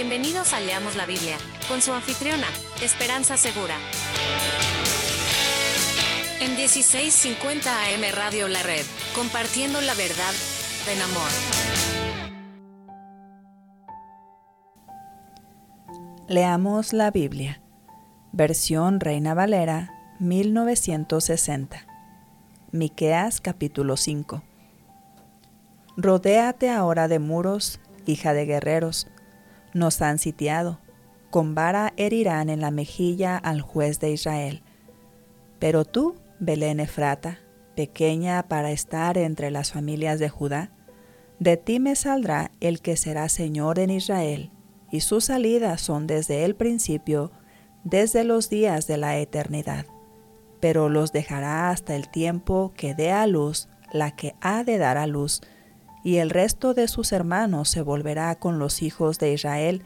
Bienvenidos a Leamos la Biblia, con su anfitriona, Esperanza Segura. En 1650 AM Radio La Red, compartiendo la verdad en amor. Leamos la Biblia, versión Reina Valera, 1960. Miqueas capítulo 5. Rodéate ahora de muros, hija de guerreros. Nos han sitiado, con vara herirán en la mejilla al juez de Israel. Pero tú, Belén Efrata, pequeña para estar entre las familias de Judá, de ti me saldrá el que será Señor en Israel, y sus salidas son desde el principio, desde los días de la eternidad. Pero los dejará hasta el tiempo que dé a luz la que ha de dar a luz, y el resto de sus hermanos se volverá con los hijos de Israel,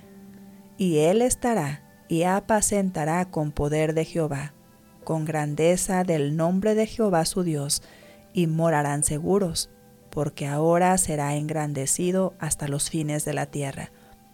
y él estará y apacentará con poder de Jehová, con grandeza del nombre de Jehová su Dios, y morarán seguros, porque ahora será engrandecido hasta los fines de la tierra.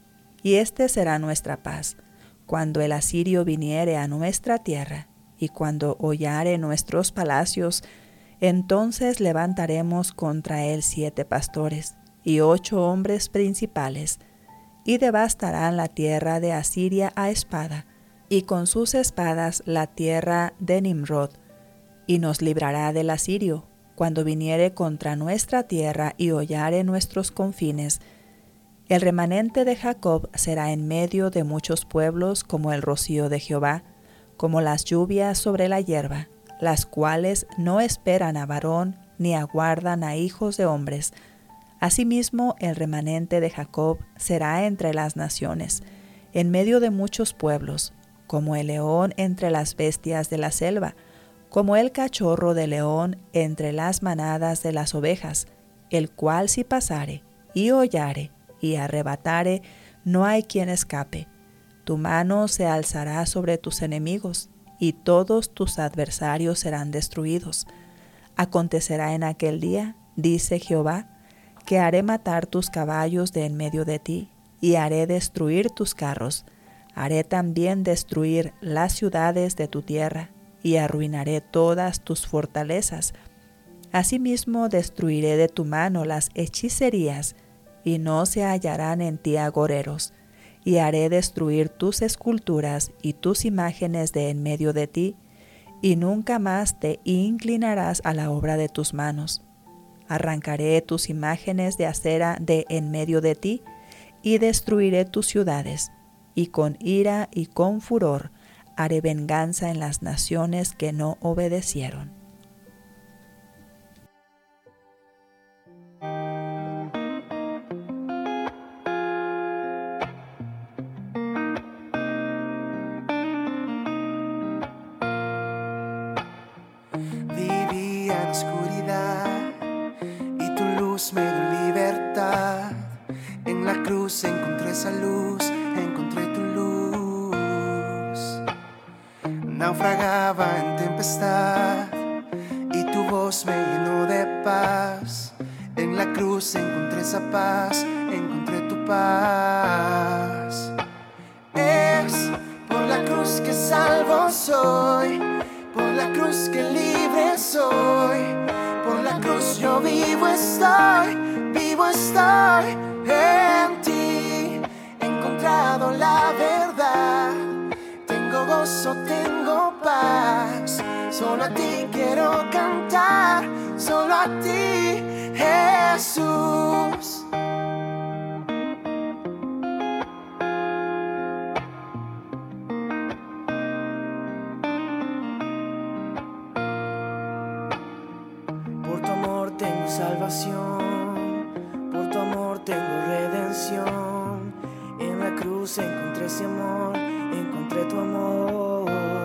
Y este será nuestra paz, cuando el asirio viniere a nuestra tierra, y cuando hollare nuestros palacios, entonces levantaremos contra él 7 pastores y 8 hombres principales, y devastarán la tierra de Asiria a espada, y con sus espadas la tierra de Nimrod, y nos librará del asirio, cuando viniere contra nuestra tierra y hollare nuestros confines. El remanente de Jacob será en medio de muchos pueblos como el rocío de Jehová, como las lluvias sobre la hierba, las cuales no esperan a varón ni aguardan a hijos de hombres. Asimismo, el remanente de Jacob será entre las naciones, en medio de muchos pueblos, como el león entre las bestias de la selva, como el cachorro de león entre las manadas de las ovejas, el cual si pasare, y hollare, y arrebatare, no hay quien escape. Tu mano se alzará sobre tus enemigos, y todos tus adversarios serán destruidos. Acontecerá en aquel día, dice Jehová, que haré matar tus caballos de en medio de ti, y haré destruir tus carros. Haré también destruir las ciudades de tu tierra, y arruinaré todas tus fortalezas. Asimismo destruiré de tu mano las hechicerías, y no se hallarán en ti agoreros. Y haré destruir tus esculturas y tus imágenes de en medio de ti, y nunca más te inclinarás a la obra de tus manos. Arrancaré tus imágenes de acera de en medio de ti, y destruiré tus ciudades, y con ira y con furor haré venganza en las naciones que no obedecieron. Vivía en oscuridad y tu luz me dio libertad. En la cruz encontré esa luz, encontré tu luz. Naufragaba en tempestad y tu voz me llenó de paz. En la cruz encontré esa paz, encontré tu paz. Es por la cruz que salvo soy, por la cruz que libre soy, por la cruz yo vivo estoy en ti. He encontrado la verdad, tengo gozo, tengo paz. Solo a ti quiero cantar, solo a ti, Jesús. Por tu amor tengo salvación, por tu amor tengo redención. En la cruz encontré ese amor, encontré tu amor.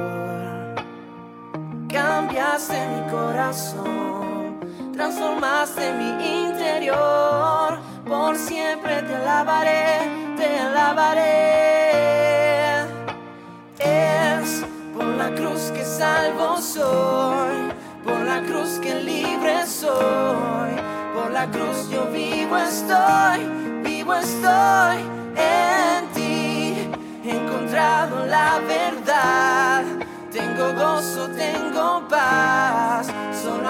Cambiaste mi corazón, transformaste mi interior. Por siempre te alabaré, te alabaré. Es por la cruz que salvo soy, por la cruz que libre soy, por la cruz yo vivo estoy en ti.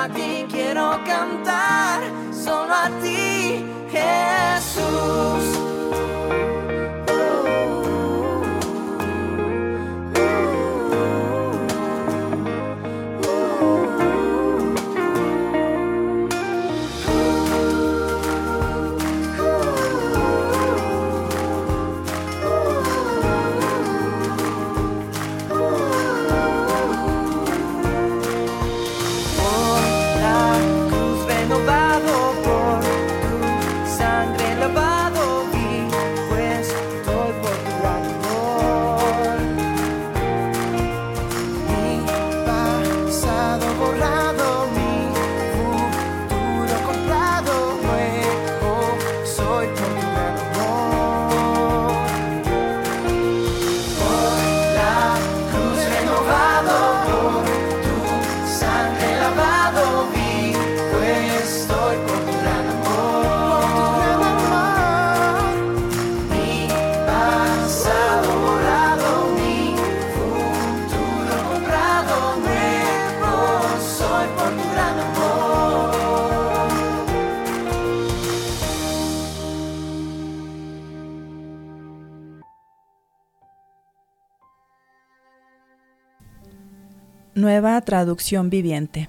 a ti quiero cantar, solo a ti, Jesús. Nueva traducción viviente.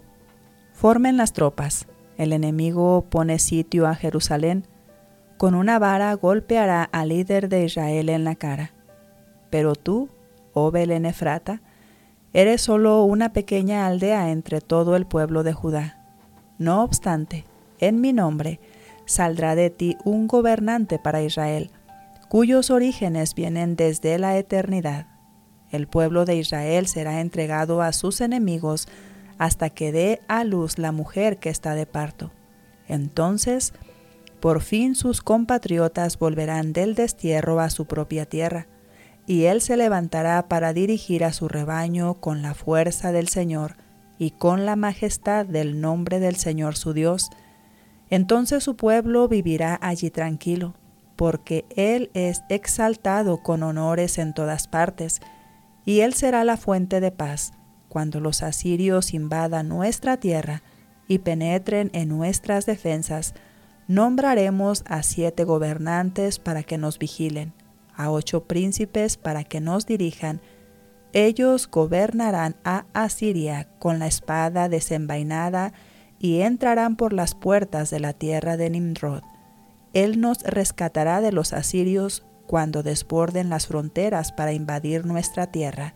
Formen las tropas. El enemigo pone sitio a Jerusalén. Con una vara golpeará al líder de Israel en la cara. Pero tú, oh Belén Efrata, eres solo una pequeña aldea entre todo el pueblo de Judá. No obstante, en mi nombre saldrá de ti un gobernante para Israel, cuyos orígenes vienen desde la eternidad. El pueblo de Israel será entregado a sus enemigos hasta que dé a luz la mujer que está de parto. Entonces, por fin sus compatriotas volverán del destierro a su propia tierra, y él se levantará para dirigir a su rebaño con la fuerza del Señor y con la majestad del nombre del Señor su Dios. Entonces su pueblo vivirá allí tranquilo, porque él es exaltado con honores en todas partes, y él será la fuente de paz. Cuando los asirios invadan nuestra tierra y penetren en nuestras defensas, nombraremos a 7 gobernantes para que nos vigilen, a 8 príncipes para que nos dirijan. Ellos gobernarán a Asiria con la espada desenvainada y entrarán por las puertas de la tierra de Nimrod. Él nos rescatará de los asirios cuando desborden las fronteras para invadir nuestra tierra.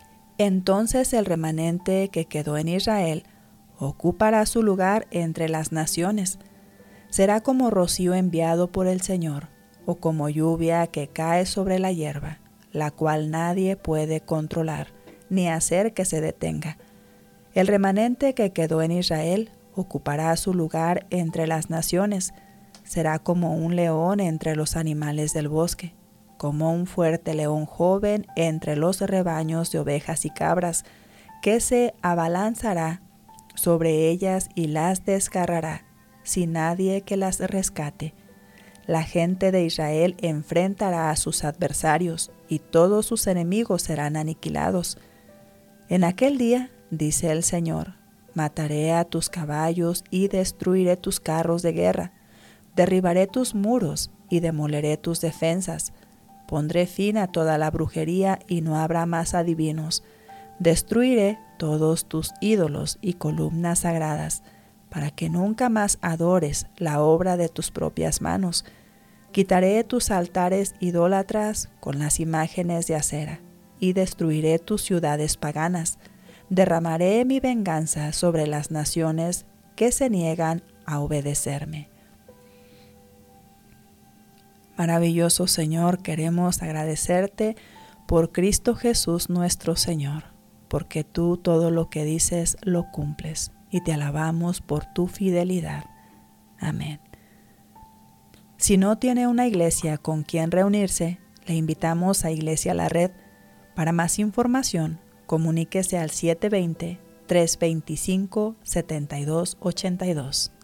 Entonces el remanente que quedó en Israel ocupará su lugar entre las naciones. Será como rocío enviado por el Señor, o como lluvia que cae sobre la hierba, la cual nadie puede controlar, ni hacer que se detenga. El remanente que quedó en Israel ocupará su lugar entre las naciones. Será como un león entre los animales del bosque, como un fuerte león joven entre los rebaños de ovejas y cabras, que se abalanzará sobre ellas y las desgarrará, sin nadie que las rescate. La gente de Israel enfrentará a sus adversarios, y todos sus enemigos serán aniquilados. En aquel día, dice el Señor, mataré a tus caballos y destruiré tus carros de guerra. Derribaré tus muros y demoleré tus defensas. Pondré fin a toda la brujería y no habrá más adivinos. Destruiré todos tus ídolos y columnas sagradas, para que nunca más adores la obra de tus propias manos. Quitaré tus altares idólatras con las imágenes de acera, y destruiré tus ciudades paganas. Derramaré mi venganza sobre las naciones que se niegan a obedecerme. Maravilloso Señor, queremos agradecerte por Cristo Jesús nuestro Señor, porque tú todo lo que dices lo cumples, y te alabamos por tu fidelidad. Amén. Si no tiene una iglesia con quien reunirse, le invitamos a Iglesia La Red. Para más información, comuníquese al 720-325-7282.